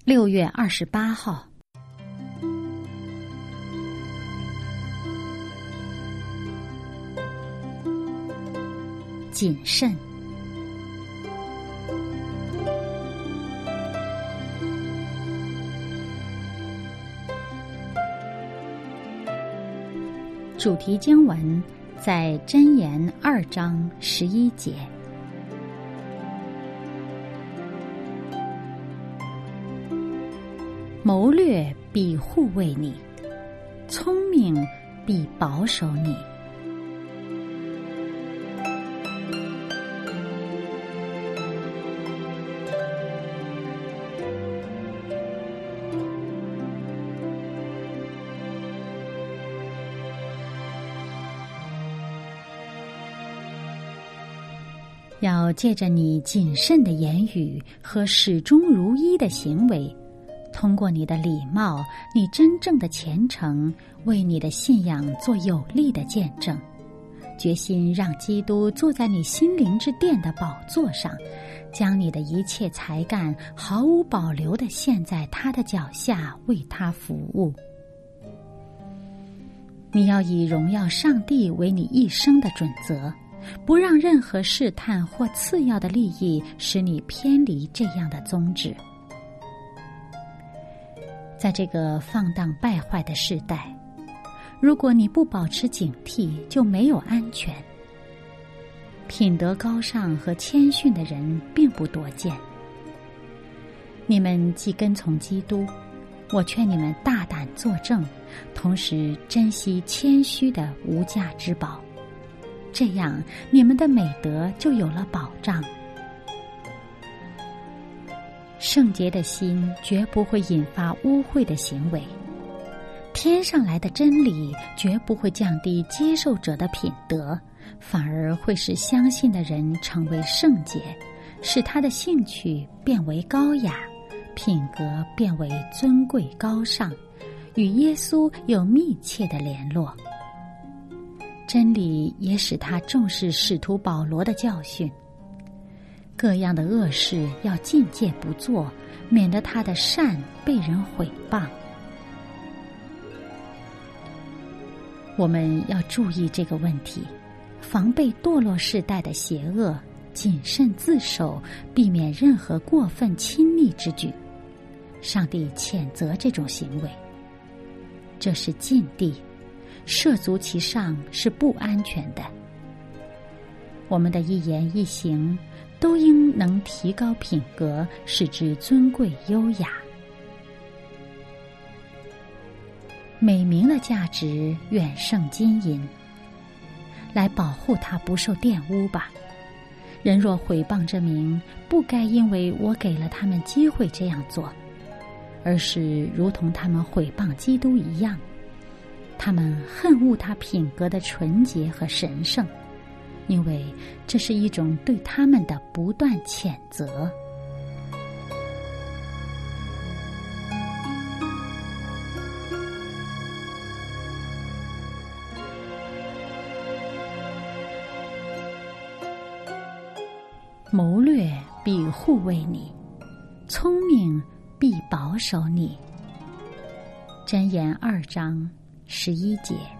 6月28号，谨慎。主题经文在箴言2章11节。谋略必护卫你，聪明必保守你。要借着你谨慎的言语和始终如一的行为，通过你的礼貌，你真正的虔诚，为你的信仰做有力的见证，决心让基督坐在你心灵之殿的宝座上，将你的一切才干毫无保留地献在他的脚下，为他服务。你要以荣耀上帝为你一生的准则，不让任何试探或次要的利益使你偏离这样的宗旨。在这个放荡败坏的时代，如果你不保持警惕，就没有安全。品德高尚和谦逊的人并不多见。你们既跟从基督，我劝你们大胆作证，同时珍惜谦虚的无价之宝，这样你们的美德就有了保障。圣洁的心绝不会引发污秽的行为，天上来的真理绝不会降低接受者的品德，反而会使相信的人成为圣洁，使他的兴趣变为高雅，品格变为尊贵高尚，与耶稣有密切的联络。真理也使他重视使徒保罗的教训，各样的恶事要禁戒不做，免得他的善被人毁谤。我们要注意这个问题，防备堕落世代的邪恶，谨慎自守，避免任何过分亲昵之举。上帝谴责这种行为，这是禁地，涉足其上是不安全的。我们的一言一行都应能提高品格，使之尊贵优雅。美名的价值远胜金银，来保护它不受玷污吧。人若毁谤这名，不该因为我给了他们机会这样做，而是如同他们毁谤基督一样，他们恨恶他品格的纯洁和神圣，因为这是一种对他们的不断谴责。谋略必护卫你，聪明必保守你。箴言2章11节。